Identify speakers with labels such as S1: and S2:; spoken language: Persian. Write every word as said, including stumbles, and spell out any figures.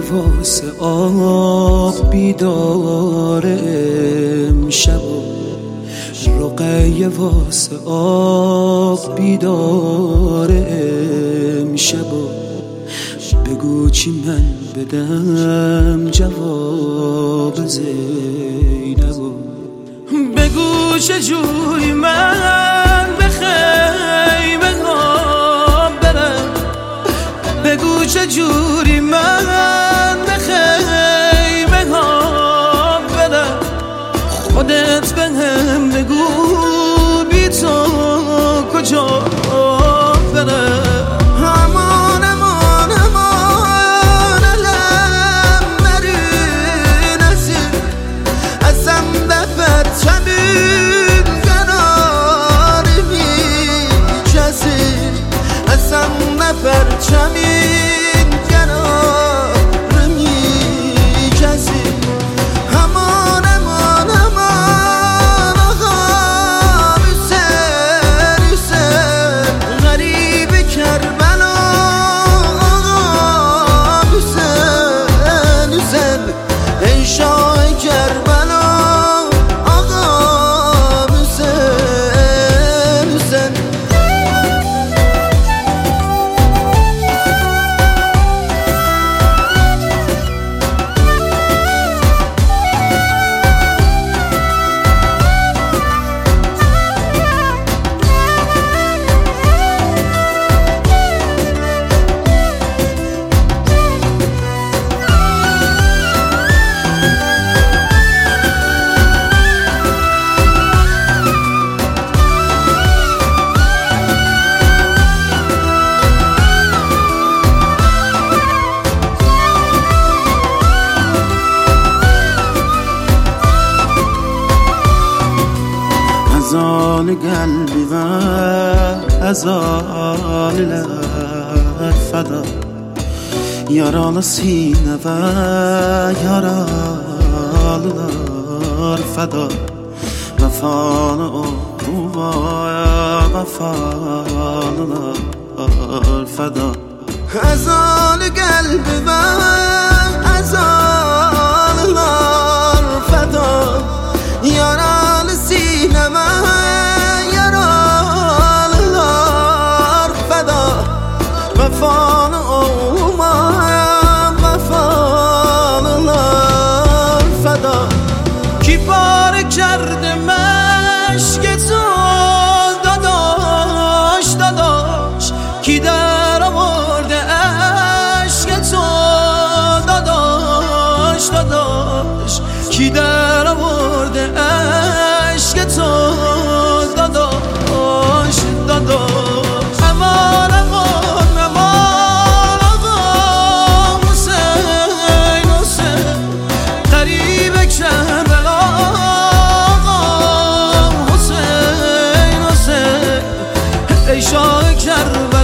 S1: واسه آب بیدار امشب رقیه واسه آب بیدار امشب بگو چی من بدم جواب زینبو بگو چجوری من به خیمه ها برم بگو چجوری من به خیمه ها برم خودت به هم بگو بی تو کجا برم
S2: امان امان امان علم نرین ازین ازم دفت چمین کناری می جزین ازم نفر چمین کناری می جزین امان امان امان آقا حسین حسین غریب کربلا آقا حسین حسین ای شاه کربلا آقا حسین حسین
S1: از آن قلبی و از آن لب فدا یاران سینه و یاران فدا وفان او و وفان فدا
S2: از آن قلبی و از آن فدا یاران سینه من یاران لار فدا وفان او من وفان لار فدا
S1: کی پاره کرده مشک تو داداش داداش کی در آورده عشق تو داداش داداش کی در آورده عشق تو داداش داداش امان امان امان آقا حسین حسین غریب کربلا آقا حسین حسین ای شاه کربلا